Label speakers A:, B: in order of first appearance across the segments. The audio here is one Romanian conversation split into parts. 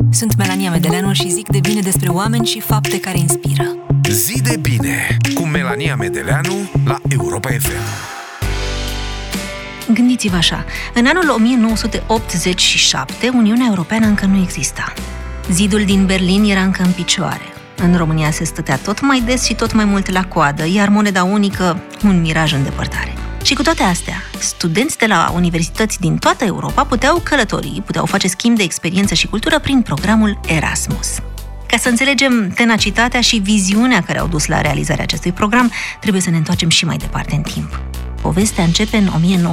A: Sunt Melania Medeleanu și zic de bine despre oameni și fapte care inspiră.
B: Zi de bine cu Melania Medeleanu la Europa FM.
A: Gândiți-vă așa, în anul 1987, Uniunea Europeană încă nu exista. Zidul din Berlin era încă în picioare. În România se stătea tot mai des și tot mai mult la coadă, iar moneda unică, un miraj în depărtare. Și cu toate astea, studenți de la universități din toată Europa puteau călători, puteau face schimb de experiență și cultură prin programul Erasmus. Ca să înțelegem tenacitatea și viziunea care au dus la realizarea acestui program, trebuie să ne întoarcem și mai departe în timp. Povestea începe în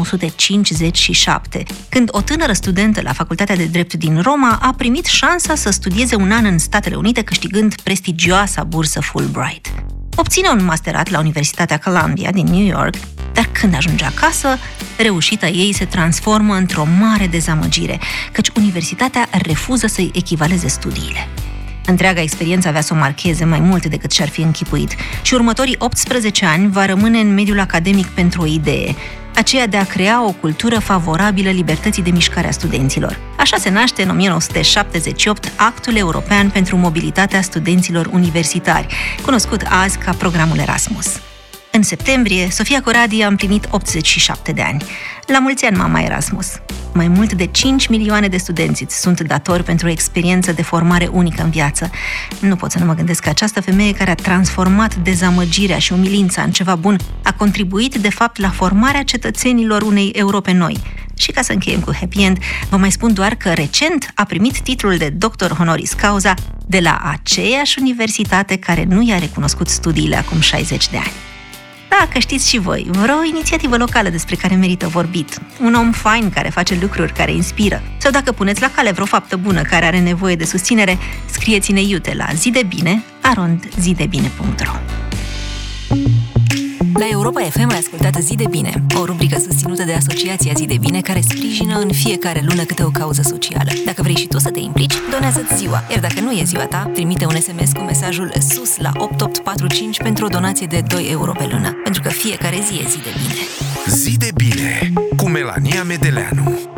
A: 1957, când o tânără studentă la Facultatea de Drept din Roma a primit șansa să studieze un an în Statele Unite, câștigând prestigioasa bursă Fulbright. Obține un masterat la Universitatea Columbia din New York, dar când ajunge acasă, reușita ei se transformă într-o mare dezamăgire, căci universitatea refuză să-i echivaleze studiile. Întreaga experiență avea să o marcheze mai mult decât și-ar fi închipuit și următorii 18 ani va rămâne în mediul academic pentru o idee, aceea de a crea o cultură favorabilă libertății de mișcare a studenților. Așa se naște în 1978 Actul European pentru Mobilitatea Studenților Universitari, cunoscut azi ca programul Erasmus. În septembrie, Sofia Coradi a împlinit 87 de ani. La mulți ani, mama Erasmus! Mai mult de 5 milioane de studenți îți sunt datori pentru o experiență de formare unică în viață. Nu pot să nu mă gândesc că această femeie care a transformat dezamăgirea și umilința în ceva bun a contribuit, de fapt, la formarea cetățenilor unei Europe noi. Și ca să încheiem cu happy end, vă mai spun doar că recent a primit titlul de doctor honoris causa de la aceeași universitate care nu i-a recunoscut studiile acum 60 de ani. Dacă știți și voi vreo inițiativă locală despre care merită vorbit, un om fain care face lucruri care inspiră, sau dacă puneți la cale vreo faptă bună care are nevoie de susținere, scrieți-ne iute la zidebine@zidebine.ro. La Europa FM ai ascultat Zi de Bine, o rubrică susținută de Asociația Zi de Bine, care sprijină în fiecare lună câte o cauză socială. Dacă vrei și tu să te implici, donează-ți ziua, iar dacă nu e ziua ta, trimite un SMS cu mesajul SUS la 8845 pentru o donație de 2 euro pe lună, pentru că fiecare zi e zi de bine.
B: Zi de bine cu Melania Medeleanu.